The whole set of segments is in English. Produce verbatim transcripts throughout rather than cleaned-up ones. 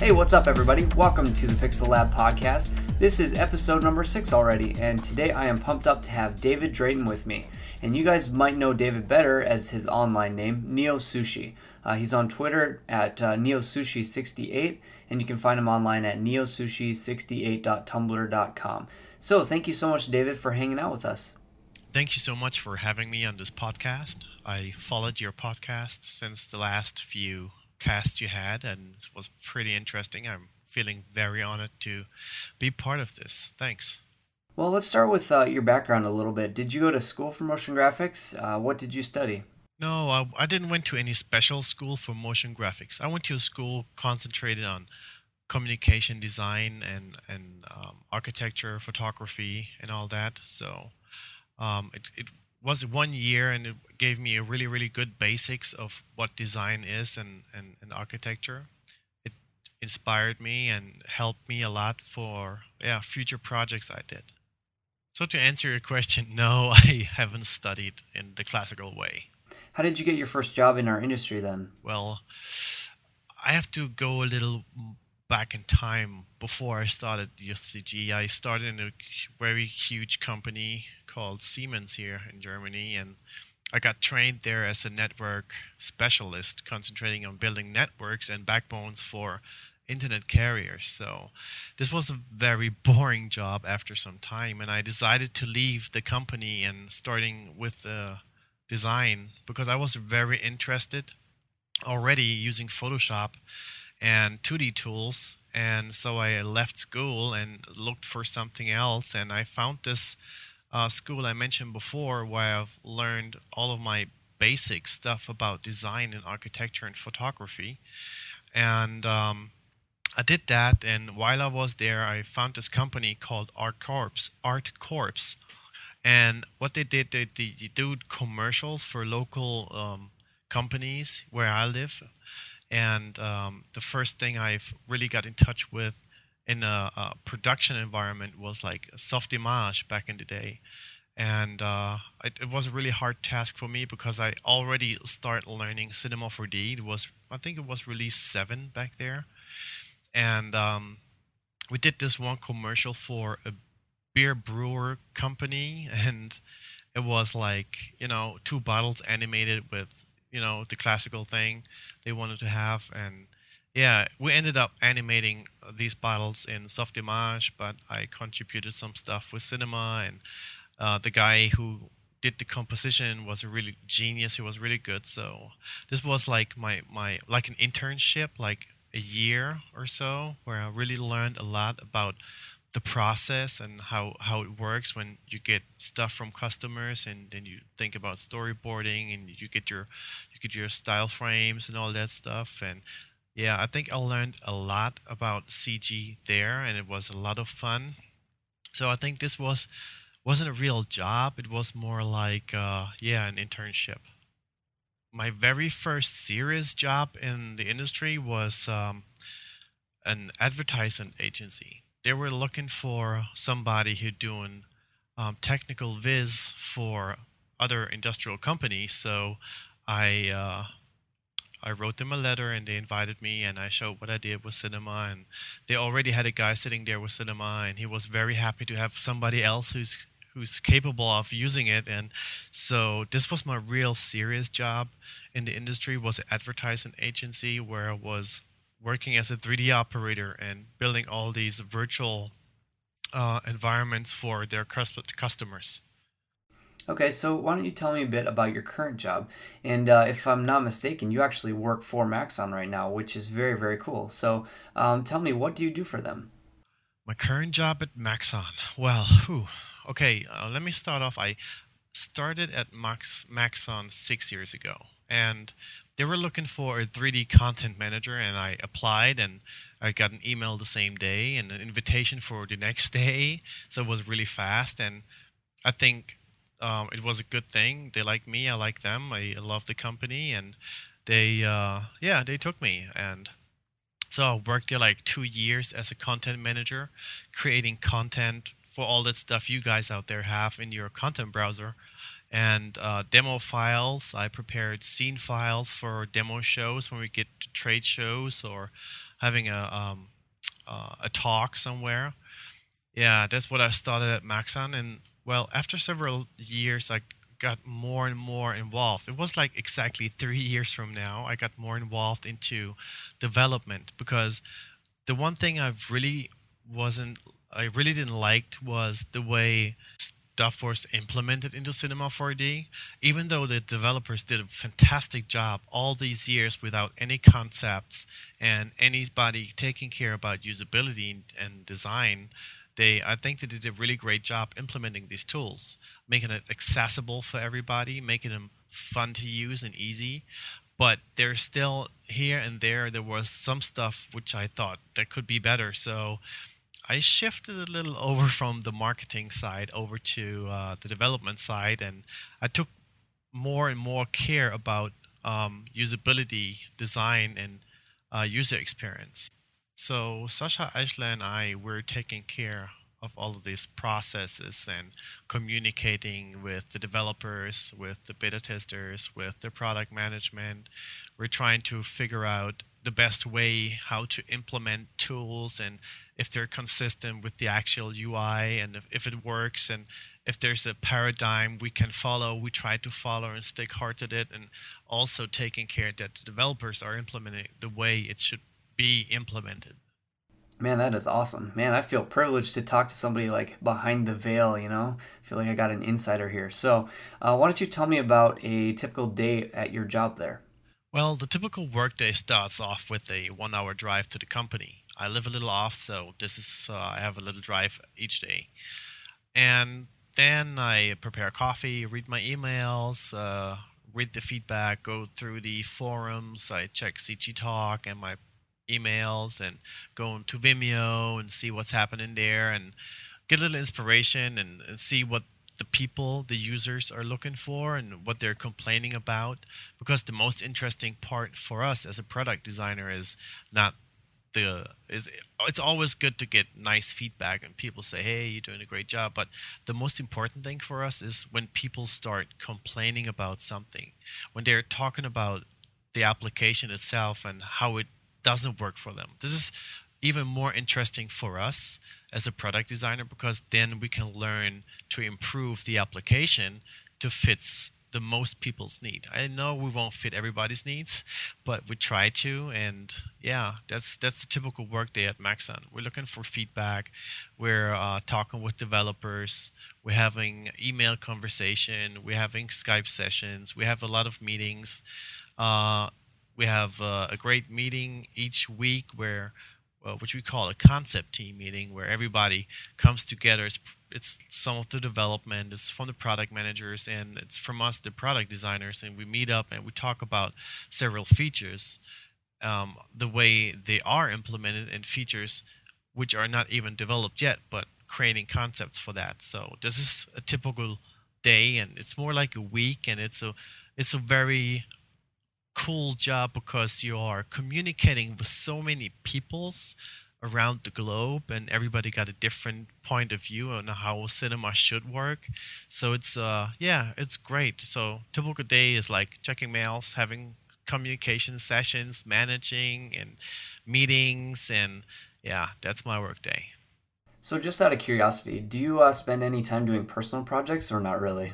Hey, what's up, everybody? Welcome to the Pixel Lab podcast. This is episode number six already, and today I am pumped up to have David Drayton with me. And you guys might know David better as his online name, Neo Sushi. Uh, he's on Twitter at uh, neo sushi sixty-eight, and you can find him online at neo sushi sixty-eight dot tumblr dot com. So thank you so much, David, for hanging out with us. Thank you so much for having me on this podcast. I followed your podcast since the last few casts you had, and it was pretty interesting. I'm feeling very honored to be part of this. Thanks. Well, let's start with uh, your background a little bit. Did you go to school for motion graphics? Uh, what did you study? No, I, I didn't went to any special school for motion graphics. I went to a school concentrated on communication design and, and um, architecture, photography, and all that. So um, it, it was one year, and it gave me a really, really good basics of what design is and, and, and architecture. It inspired me and helped me a lot for yeah future projects I did. So to answer your question, no, I haven't studied in the classical way. How did you get your first job in our industry then? Well, I have to go a little back in time. Before I started U C G, I started in a very huge company called Siemens here in Germany, and I got trained there as a network specialist, concentrating on building networks and backbones for internet carriers. So this was a very boring job after some time, and I decided to leave the company and starting with the design because I was very interested already using Photoshop and two D tools. And so I left school and looked for something else, and I found this uh, school I mentioned before where I've learned all of my basic stuff about design and architecture and photography. And um, I did that, and while I was there, I found this company called Art Corps. Art Corps. And what they did, they, they do commercials for local um, companies where I live. And um, the first thing I've really got in touch with in a, a production environment was like Softimage back in the day. And uh, it, it was a really hard task for me because I already started learning Cinema four D. It was, I think it was release seven back there. And um, we did this one commercial for a beer brewer company, and it was like, you know, two bottles animated with, you know, the classical thing they wanted to have. And yeah, we ended up animating these bottles in Softimage, but I contributed some stuff with Cinema, and uh, the guy who did the composition was a really genius. He was really good. So this was like my, my like an internship, like a year or so, where I really learned a lot about the process and how, how it works when you get stuff from customers, and then you think about storyboarding, and you get your you get your style frames and all that stuff. And yeah, I think I learned a lot about C G there, and it was a lot of fun. So I think this was wasn't a real job. It was more like uh, yeah, an internship. My very first serious job in the industry was um, an advertising agency. They were looking for somebody who doing um, technical viz for other industrial companies. So I uh, I wrote them a letter, and they invited me, and I showed what I did with Cinema. And they already had a guy sitting there with Cinema, and he was very happy to have somebody else who's who's capable of using it. And so this was my real serious job in the industry, was an advertising agency where I was working as a three D operator and building all these virtual uh, environments for their customers. Okay, so why don't you tell me a bit about your current job? And uh, if I'm not mistaken, you actually work for Maxon right now, which is very, very cool. So um, tell me, what do you do for them? My current job at Maxon. Well, whew. okay, uh, let me start off. I started at Max Maxon six years ago, and they were looking for a three D content manager, and I applied, and I got an email the same day and an invitation for the next day. So it was really fast, and I think um, it was a good thing. They like me, I like them. I love the company, and they, uh, yeah, they took me. And so I worked there like two years as a content manager, creating content for all that stuff you guys out there have in your content browser. And uh, demo files. I prepared scene files for demo shows when we get to trade shows or having a um, uh, a talk somewhere. Yeah, that's what I started at Maxon, and well, after several years, I got more and more involved. It was like exactly three years from now, I got more involved into development because the one thing I've really wasn't I really didn't liked was the way stuff was implemented into Cinema four D. Even though the developers did a fantastic job all these years without any concepts and anybody taking care about usability and and design, they I think they did a really great job implementing these tools, making it accessible for everybody, making them fun to use and easy. But there's still here and there there was some stuff which I thought that could be better. So I shifted a little over from the marketing side over to uh, the development side, and I took more and more care about um, usability, design, and uh, user experience. So Sasha, Aishla, and I were taking care of all of these processes and communicating with the developers, with the beta testers, with the product management. We're trying to figure out the best way how to implement tools and if they're consistent with the actual U I and if, if it works and if there's a paradigm we can follow, we try to follow and stick hard to it, and also taking care that the developers are implementing the way it should be implemented. Man, that is awesome. Man, I feel privileged to talk to somebody like behind the veil, you know? I feel like I got an insider here. So, uh, why don't you tell me about a typical day at your job there? Well, the typical workday starts off with a one-hour drive to the company. I live a little off, so this is uh, I have a little drive each day, and then I prepare coffee, read my emails, uh, read the feedback, go through the forums. I check C G Talk and my emails, and go into Vimeo and see what's happening there, and get a little inspiration and, and see what the people, the users are looking for and what they're complaining about. Because the most interesting part for us as a product designer is not the is it's always good to get nice feedback and people say, hey, you're doing a great job. But the most important thing for us is when people start complaining about something, when they're talking about the application itself and how it doesn't work for them. This is even more interesting for us as a product designer because then we can learn to improve the application to fit the most people's need. I know we won't fit everybody's needs, but we try to. And yeah, that's that's the typical workday at Maxon. We're looking for feedback. We're uh, talking with developers. We're having email conversation. We're having Skype sessions. We have a lot of meetings. Uh, we have uh, a great meeting each week where uh, which we call a concept team meeting, where everybody comes together. It's, it's some of the development, it's from the product managers, and it's from us, the product designers, and we meet up and we talk about several features, um, the way they are implemented, and features which are not even developed yet, but creating concepts for that. So this is a typical day, and it's more like a week, and it's a it's a very cool job because you are communicating with so many peoples around the globe, and everybody got a different point of view on how cinema should work. So it's uh yeah, it's great. So typical day is like checking mails, having communication sessions, managing and meetings, and yeah, that's my work day. So just out of curiosity, do you uh, spend any time doing personal projects or not really?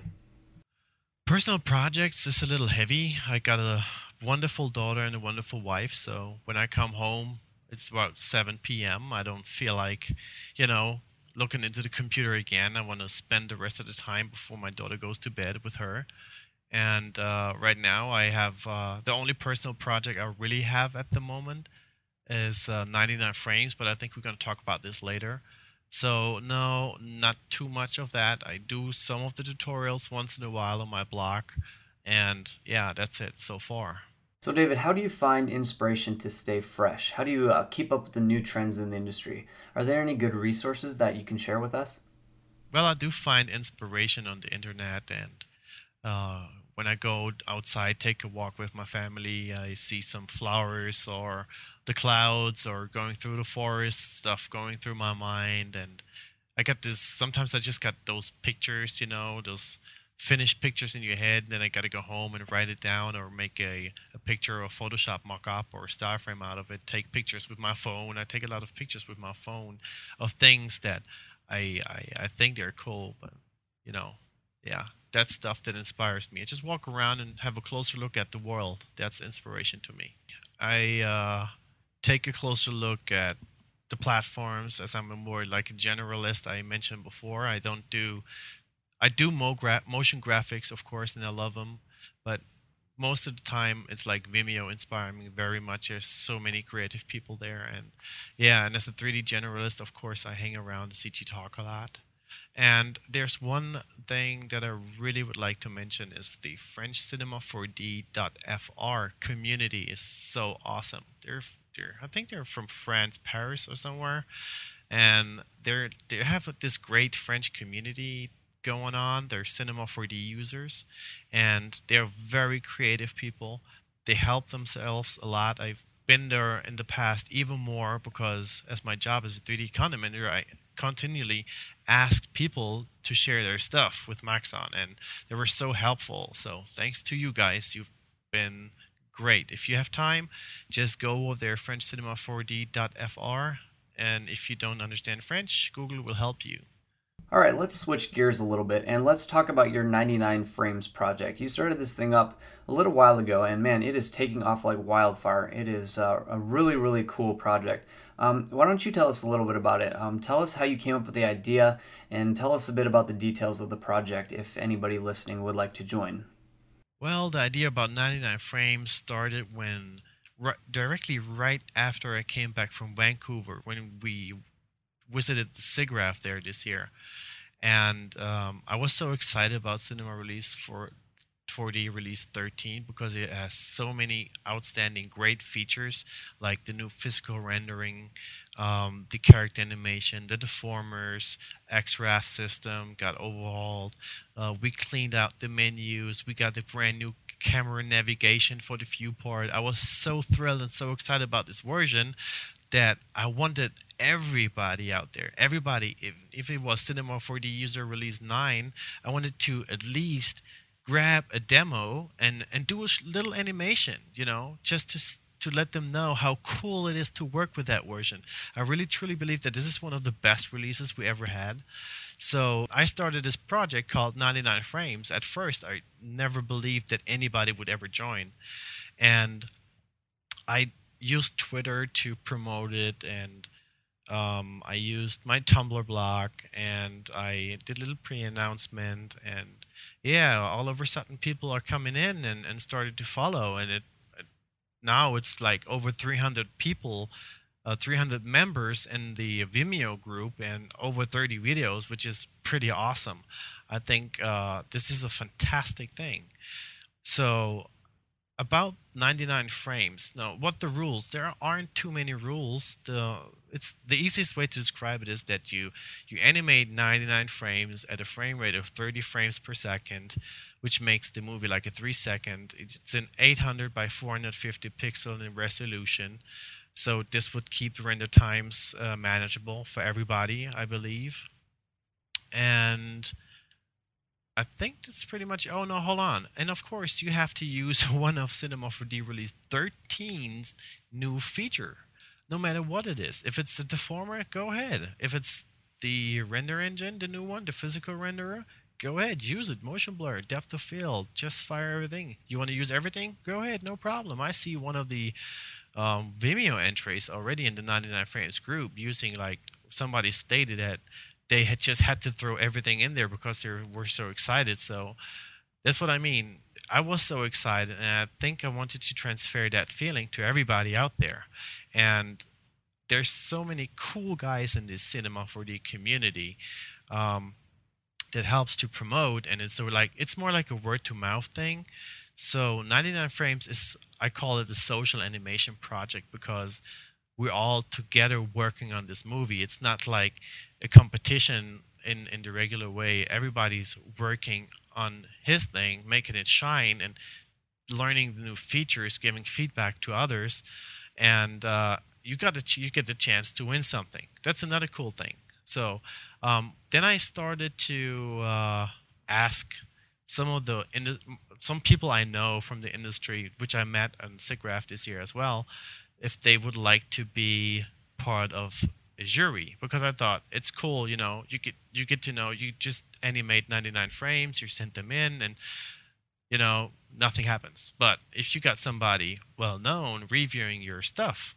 Personal projects is a little heavy. I got a wonderful daughter and a wonderful wife, so when I come home, it's about seven p.m. I don't feel like, you know, looking into the computer again. I want to spend the rest of the time before my daughter goes to bed with her. And uh, right now, I have uh, the only personal project I really have at the moment is uh, ninety-nine frames, but I think we're going to talk about this later. So no, not too much of that. I do some of the tutorials once in a while on my blog, and yeah, that's it so far. So David, how do you find inspiration to stay fresh? How do you uh, keep up with the new trends in the industry? Are there any good resources that you can share with us? Well, I do find inspiration on the internet, and uh, when I go outside, take a walk with my family, I see some flowers or the clouds or going through the forest, stuff going through my mind, and I got this, sometimes I just got those pictures, you know, those finish pictures in your head, then I got to go home and write it down or make a, a picture or Photoshop mock-up or a star frame out of it, take pictures with my phone. I take a lot of pictures with my phone of things that I, I, I think they're cool, but, you know, yeah, that's stuff that inspires me. I just walk around and have a closer look at the world. That's inspiration to me. I uh, take a closer look at the platforms as I'm a more like a generalist. I mentioned before, I don't do I do mo gra- motion graphics, of course, and I love them, but most of the time it's like Vimeo inspiring me very much. There's so many creative people there, and yeah, and as a three D generalist, of course, I hang around the C G Talk a lot. And there's one thing that I really would like to mention is the French Cinema four D dot F R community is so awesome. They're, they're I think they're from France, Paris or somewhere, and they're they have this great French community going on. They're Cinema four D users, and they're very creative people. They help themselves a lot. I've been there in the past even more because as my job as a three D content manager, I continually asked people to share their stuff with Maxon, and they were so helpful. So thanks to you guys. You've been great. If you have time, just go over there, French Cinema four D dot F R, and if you don't understand French, Google will help you. All right, let's switch gears a little bit and let's talk about your ninety-nine frames project. You started this thing up a little while ago, and man, it is taking off like wildfire. It is uh, a really, really cool project. Um, why don't you tell us a little bit about it? Um, tell us how you came up with the idea, and tell us a bit about the details of the project if anybody listening would like to join. Well, the idea about ninety-nine frames started when right, directly right after I came back from Vancouver, when we visited the SIGGRAPH there this year. And um, I was so excited about Cinema Release for four D Release thirteen because it has so many outstanding great features like the new physical rendering, um, the character animation, the deformers, X R A F system got overhauled. Uh, we cleaned out the menus. We got the brand new camera navigation for the viewport. I was so thrilled and so excited about this version that I wanted everybody out there, everybody, if, if it was Cinema four D User Release nine, I wanted to at least grab a demo and, and do a little animation, you know, just to to let them know how cool it is to work with that version. I really truly believe that this is one of the best releases we ever had. So I started this project called ninety-nine frames. At first, I never believed that anybody would ever join. And I used Twitter to promote it, and um, I used my Tumblr blog, and I did a little pre-announcement, and yeah, all of a sudden people are coming in and, and started to follow, and it, it now it's like over three hundred people, uh, three hundred members in the Vimeo group, and over thirty videos, which is pretty awesome. I think uh, this is a fantastic thing. So about ninety-nine frames. Now, what the rules? There aren't too many rules. The it's the easiest way to describe it is that you you animate ninety-nine frames at a frame rate of thirty frames per second, which makes the movie like a three second. It's an eight hundred by four hundred fifty pixel in resolution. So this would keep the render times uh, manageable for everybody, I believe. And I think that's pretty much. Oh no, hold on. And of course, you have to use one of Cinema four D Release thirteen's new feature, no matter what it is. If it's the deformer, go ahead. If it's the render engine, the new one, the physical renderer, go ahead, use it. Motion blur, depth of field, just fire everything. You want to use everything? Go ahead, no problem. I see one of the um, Vimeo entries already in the ninety-nine frames group using, like, somebody stated that they had just had to throw everything in there because they were so excited. So that's what I mean. I was so excited, and I think I wanted to transfer that feeling to everybody out there. And there's so many cool guys in this Cinema four D community um, that helps to promote, and it's so like it's more like a word to mouth thing. So ninety-nine frames is, I call it a social animation project because we're all together working on this movie. It's not like a competition in, in the regular way. Everybody's working on his thing, making it shine, and learning the new features, giving feedback to others, and uh, you got the you get the chance to win something. That's another cool thing. So um, then I started to uh, ask some of the in, some people I know from the industry, which I met on SIGGRAPH this year as well, if they would like to be part of a jury, because I thought it's cool, you know, you get you get to know, you just animate ninety-nine frames, you send them in, and you know nothing happens. But if you got somebody well known reviewing your stuff,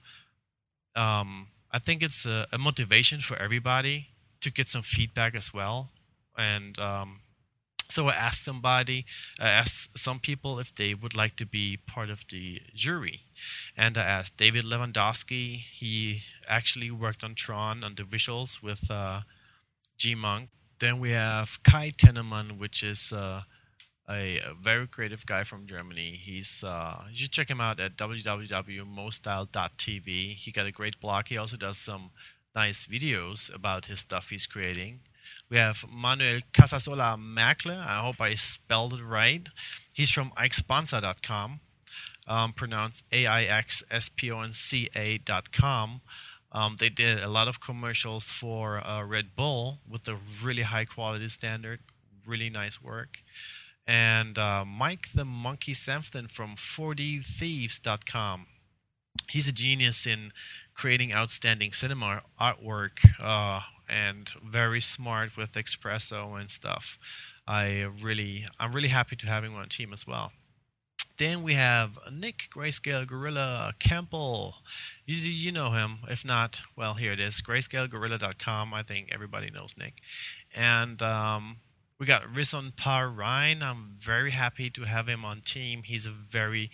um, I think it's a, a motivation for everybody to get some feedback as well. And um, so I asked somebody, I asked some people if they would like to be part of the jury. And I asked David Lewandowski. He actually worked on Tron, on the visuals with uh, G-Monk. Then we have Kai Tennemann, which is uh, a, a very creative guy from Germany. He's uh, you should check him out at w w w dot mostyle dot t v. He got a great blog. He also does some nice videos about his stuff he's creating. We have Manuel Casasola Merkle. I hope I spelled it right. He's from Aixponca dot com, um, pronounced A I X S P O N C A dot com. Um, they did a lot of commercials for uh, Red Bull with a really high quality standard. Really nice work. And uh, Mike the Monkey Sampson from four d thieves dot com. He's a genius in creating outstanding cinema artwork. Uh, and very smart with Espresso and stuff. I really, I'm really happy to have him on the team as well. Then we have Nick Grayscale Gorilla Campbell. You, you know him. If not, well, here it is, grayscale gorilla dot com. I think everybody knows Nick. And um, we got Rizon Par Ryan. I'm very happy to have him on team. He's a very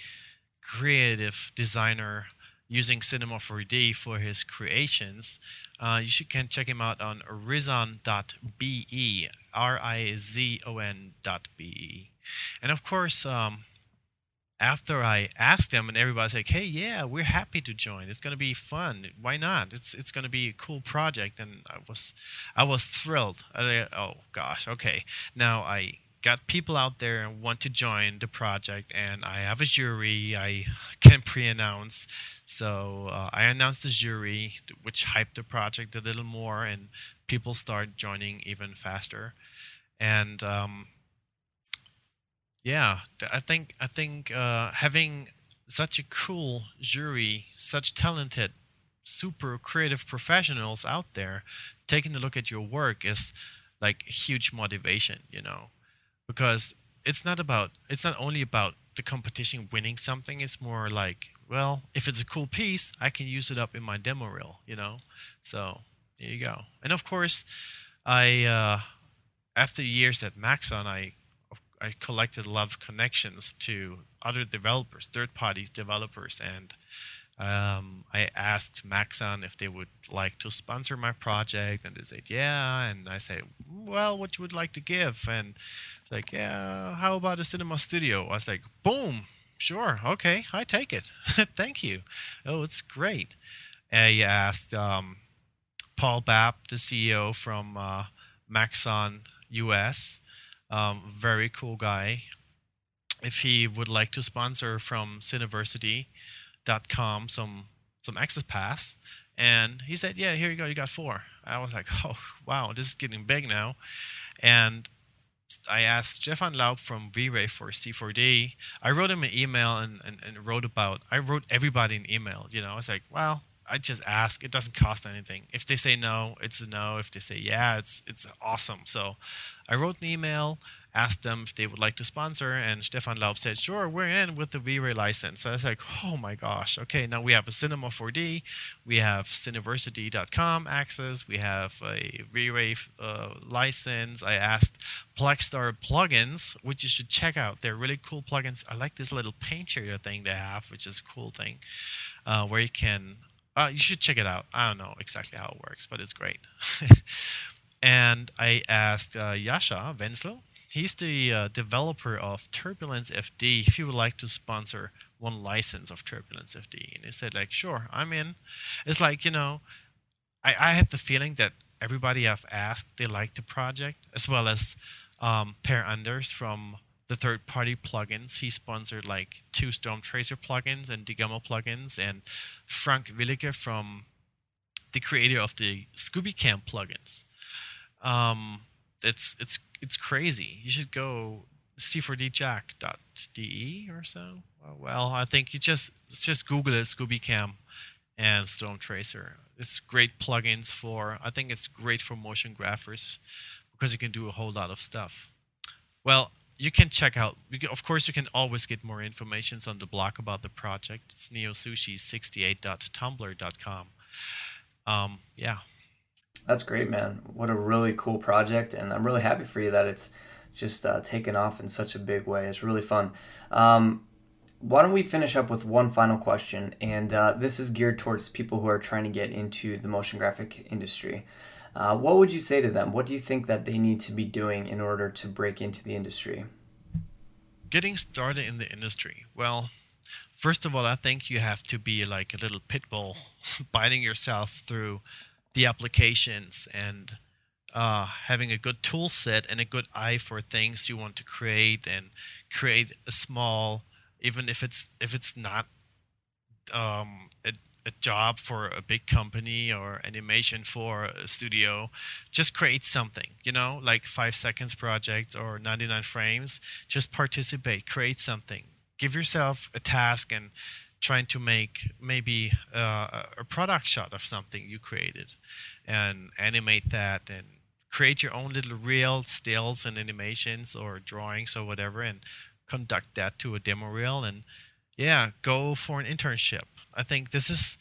creative designer using Cinema four D for his creations. Uh, you should can check him out on rizon dot b e, R I Z O N dot B E. And of course, um, after I asked him and everybody's like, hey, yeah, we're happy to join. It's going to be fun. Why not? It's it's going to be a cool project. And I was I was thrilled. I, oh, gosh, okay. Now I got people out there and want to join the project, and I have a jury I can pre-announce. So uh, I announced the jury, which hyped the project a little more, and people start joining even faster. And um, yeah, I think I think uh, having such a cool jury, such talented, super creative professionals out there taking a look at your work is like a huge motivation, you know. Because it's not about, it's not only about the competition winning something. It's more like, well, if it's a cool piece, I can use it up in my demo reel, you know. So there you go. And of course, I uh, after years at Maxon, I I collected a lot of connections to other developers, third-party developers, and um, I asked Maxon if they would like to sponsor my project, and they said yeah. And I said, well, what you would like to give? And like, yeah, how about a cinema studio? I was like, boom, sure, okay, I take it. Thank you. Oh, it's great. I asked um, Paul Babb, the C E O from uh, Maxon U S, um, very cool guy, if he would like to sponsor from Cineversity dot com some some access pass. And he said, yeah, here you go, you got four. I was like, oh, wow, this is getting big now. And I asked Stefan Laub from V-Ray for C four D. I wrote him an email and, and, and wrote about, I wrote everybody an email, you know. I was like, well, I just ask. It doesn't cost anything. If they say no, it's a no. If they say yeah, it's it's awesome. So I wrote an email, asked them if they would like to sponsor, and Stefan Laub said, sure, we're in with the V-Ray license. So I was like, oh my gosh. Okay, now we have a Cinema four D, we have Cineversity dot com access, we have a V-Ray uh, license. I asked Plexstar plugins, which you should check out. They're really cool plugins. I like this little paint shader thing they have, which is a cool thing, uh, where you can, uh, you should check it out. I don't know exactly how it works, but it's great. And I asked uh, Jascha Wenzel. He's the uh, developer of Turbulence F D, if he would like to sponsor one license of Turbulence F D. And he said, like, sure, I'm in. It's like, you know, I, I had the feeling that everybody I've asked, they liked the project, as well as um, Per Anders from the third-party plugins. He sponsored like two Storm Tracer plugins and Digamo plugins, and Frank Willicke from the creator of the Scooby Camp plugins. Um, it's it's it's crazy. You should go C four D jack dot D E or so. Well, I think you just just Google it, Scooby Cam and Storm Tracer. It's great plugins for, I think it's great for motion graphers because you can do a whole lot of stuff. Well, you can check out, you can, of course, you can always get more information on the blog about the project. It's neo sushi sixty-eight dot tumblr dot com. Um, yeah. That's great, man. What a really cool project, and I'm really happy for you that it's just uh, taken off in such a big way. It's really fun. Um, why don't we finish up with one final question, and uh, this is geared towards people who are trying to get into the motion graphic industry. Uh, what would you say to them? What do you think that they need to be doing in order to break into the industry? Getting started in the industry. Well, first of all, I think you have to be like a little pit bull, biting yourself through the applications and uh, having a good tool set and a good eye for things you want to create, and create a small, even if it's if it's not um, a, a job for a big company or animation for a studio, just create something, you know, like five seconds project or ninety-nine frames. Just participate, create something. Give yourself a task and trying to make maybe uh, a product shot of something you created and animate that and create your own little reel, stills and animations or drawings or whatever, and conduct that to a demo reel, and yeah, go for an internship. I think this is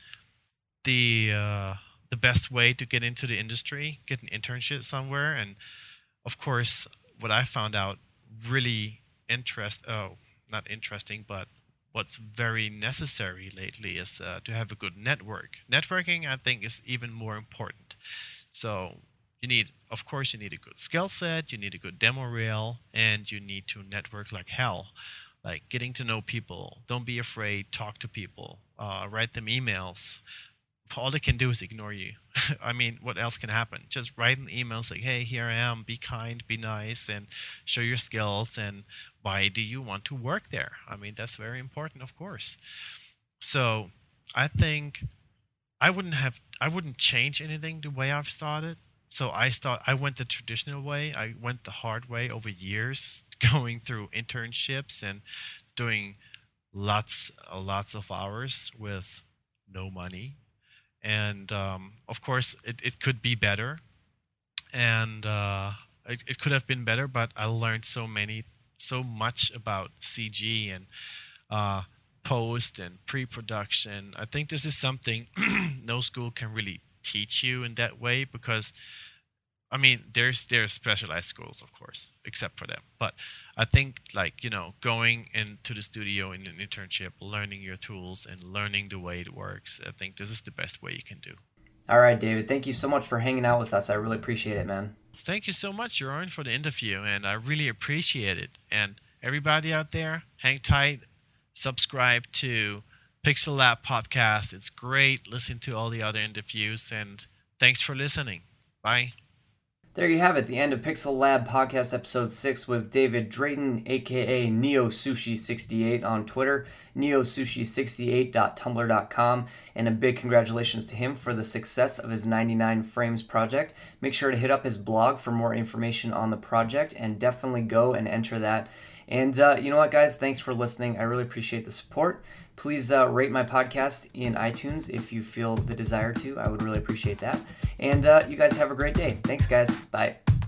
the uh, the best way to get into the industry, get an internship somewhere. And of course, what I found out really interest oh not interesting, but what's very necessary lately is uh, to have a good network. Networking, I think, is even more important. So you need, of course, you need a good skill set, you need a good demo reel, and you need to network like hell. Like getting to know people. Don't be afraid. Talk to people. Uh, write them emails. All they can do is ignore you. I mean, what else can happen? Just write an email, say, hey, here I am. Be kind, be nice, and show your skills. And why do you want to work there? I mean, that's very important, of course. So I think I wouldn't have, I wouldn't change anything the way I've started. So I start, I went the traditional way. I went the hard way over years, going through internships and doing lots, uh, lots of hours with no money. And um, of course, it, it could be better, and uh, it, it could have been better. But I learned so many, so much about C G and uh, post and pre-production. I think this is something no school can really teach you in that way, because I mean, there's there's specialized schools, of course, except for them. But I think, like, you know, going into the studio in an internship, learning your tools and learning the way it works, I think this is the best way you can do. All right, David, thank you so much for hanging out with us. I really appreciate it, man. Thank you so much, Jeroen, for the interview, and I really appreciate it. And everybody out there, hang tight, subscribe to Pixel Lab Podcast. It's great. Listen to all the other interviews, and thanks for listening. Bye. There you have it, the end of Pixel Lab Podcast Episode six with David Drayton, a k a. neo sushi sixty-eight on Twitter, neo sushi sixty-eight dot tumblr dot com, and a big congratulations to him for the success of his ninety-nine frames project. Make sure to hit up his blog for more information on the project, and definitely go and enter that. And uh, you know what, guys? Thanks for listening. I really appreciate the support. Please uh, rate my podcast in iTunes if you feel the desire to. I would really appreciate that. And uh, you guys have a great day. Thanks, guys. Bye.